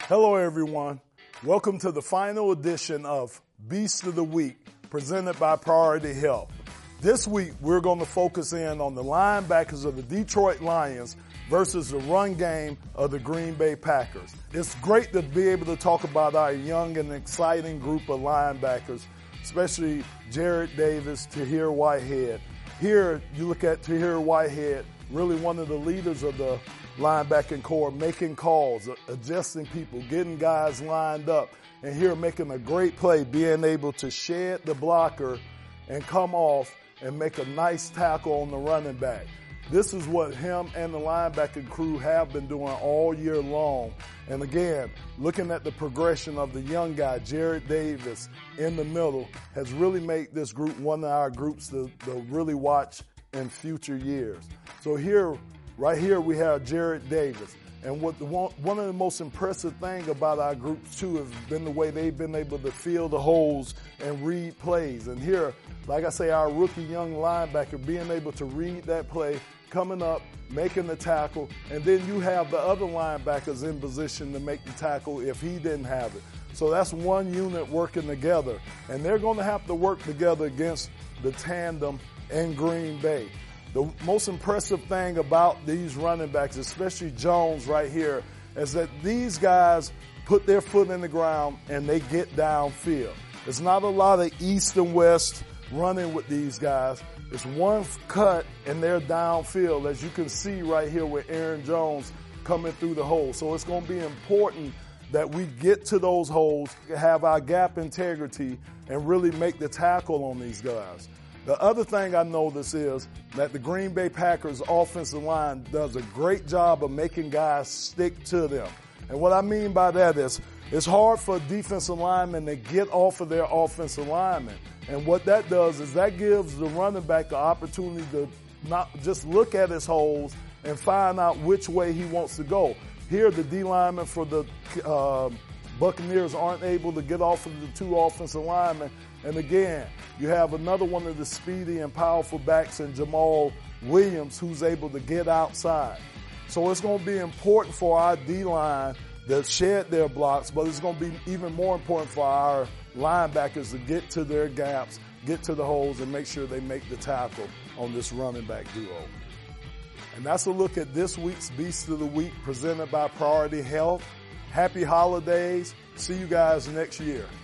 Hello, everyone. Welcome to the final edition of Beast of the Week, presented by Priority Health. This week, we're going to focus in on the linebackers of the Detroit Lions versus the run game of the Green Bay Packers. It's great to be able to talk about our young and exciting group of linebackers, especially Jarrad Davis, Tahir Whitehead. Here, you look at Tahir Whitehead, really one of the leaders of the linebacking core, making calls, adjusting people, getting guys lined up, and here making a great play, being able to shed the blocker and come off and make a nice tackle on the running back. This is what him and the linebacking crew have been doing all year long. And again, looking at the progression of the young guy, Jarrad Davis, in the middle, has really made this group one of our groups to really watch in future years. So right here we have Jarrad Davis. And one of the most impressive things about our groups, too, has been the way they've been able to fill the holes and read plays. And here, like I say, our rookie young linebacker being able to read that play, coming up, making the tackle, and then you have the other linebackers in position to make the tackle if he didn't have it. So that's one unit working together. And they're going to have to work together against the tandem in Green Bay. The most impressive thing about these running backs, especially Jones right here, is that these guys put their foot in the ground and they get downfield. It's not a lot of east and west running with these guys. It's one cut and they're downfield, as you can see right here with Aaron Jones coming through the hole. So it's going to be important that we get to those holes, have our gap integrity, and really make the tackle on these guys. The other thing I notice is that the Green Bay Packers offensive line does a great job of making guys stick to them. And what I mean by that is it's hard for defensive linemen to get off of their offensive linemen. And what that does is that gives the running back the opportunity to not just look at his holes and find out which way he wants to go. Here, the D linemen for the Buccaneers aren't able to get off of the two offensive linemen. And again, you have another one of the speedy and powerful backs in Jamal Williams who's able to get outside. So it's going to be important for our D-line to shed their blocks, but it's going to be even more important for our linebackers to get to their gaps, get to the holes, and make sure they make the tackle on this running back duo. And that's a look at this week's Beast of the Week presented by Priority Health. Happy holidays. See you guys next year.